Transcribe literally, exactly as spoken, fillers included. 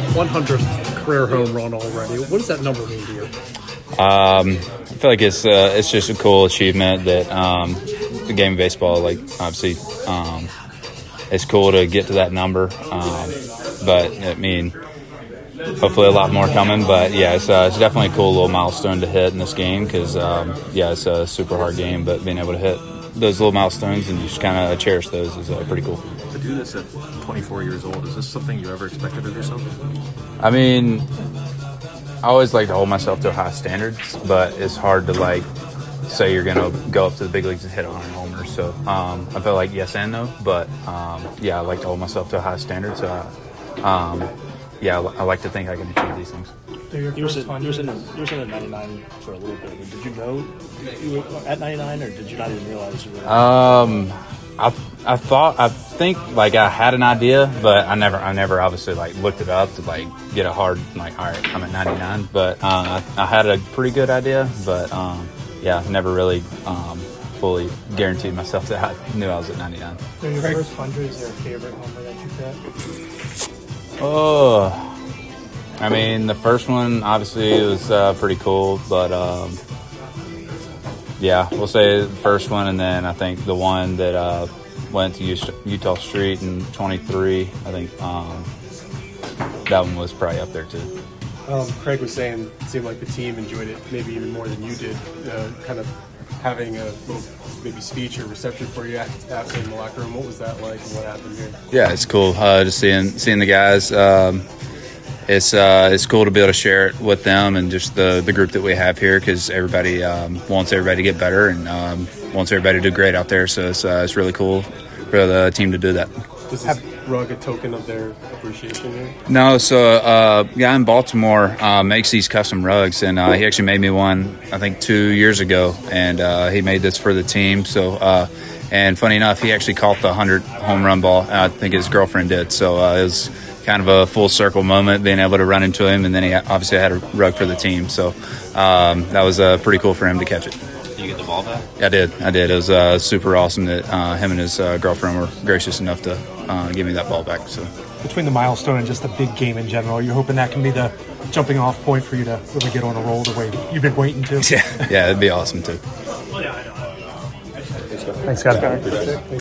one hundredth career home run already. What does that number mean to you? Um, I feel like it's uh, it's just a cool achievement that um, the game of baseball, like obviously, um, it's cool to get to that number. Um, but I mean, hopefully a lot more coming. But yeah, it's uh, it's definitely a cool little milestone to hit in this game because um, yeah, it's a super hard game, but being able to hit those little milestones and just kind of cherish those is uh, pretty cool. To do this at twenty-four years old, is this something you ever expected of yourself? I mean, I always like to hold myself to high standards, but it's hard to like say you're gonna go up to the big leagues and hit one hundred homers. So um, I feel like yes and no, but um, yeah, I like to hold myself to a high standard. So I, um, yeah, I like to think I can achieve these things. You was, in, you, was in a, you was in a ninety-nine for a little bit. Did you know you were at ninety-nine, or did you not even realize you were? Um, I I thought I think like I had an idea, but I never I never obviously like looked it up to like get a hard like all right I'm at ninety-nine. But uh, I, I had a pretty good idea, but um, yeah, never really um, fully guaranteed myself that I knew I was at ninety-nine. So your first hundred, is there a favorite homer that you've hit? Oh. I mean, the first one obviously was uh, pretty cool, but um, yeah, we'll say the first one, and then I think the one that uh, went to Utah Street in twenty-three, I think um, that one was probably up there too. Um, Craig was saying it seemed like the team enjoyed it maybe even more than you did, uh, kind of having a little maybe speech or reception for you after in the locker room. What was that like and what happened here? Yeah, it's cool uh, just seeing seeing the guys. Um, It's uh, it's cool to be able to share it with them and just the, the group that we have here because everybody um, wants everybody to get better and um, wants everybody to do great out there. So it's uh, it's really cool for the team to do that. Is this rug a token of their appreciation here? No, so uh, a guy in Baltimore uh, makes these custom rugs, and uh, he actually made me one I think two years ago, and uh, he made this for the team. So. Uh, and funny enough, he actually caught the one hundred home run ball. I think his girlfriend did. So uh, it was kind of a full circle moment being able to run into him, and then he obviously had a rug for the team. So um, that was uh, pretty cool for him to catch it. Did you get the ball back? I did. I did. It was uh, super awesome that uh, him and his uh, girlfriend were gracious enough to uh, give me that ball back. So between the milestone and just the big game in general, you're hoping that can be the jumping off point for you to really get on a roll the way you've been waiting to? Yeah, yeah, it'd be awesome too. Thanks, Scott.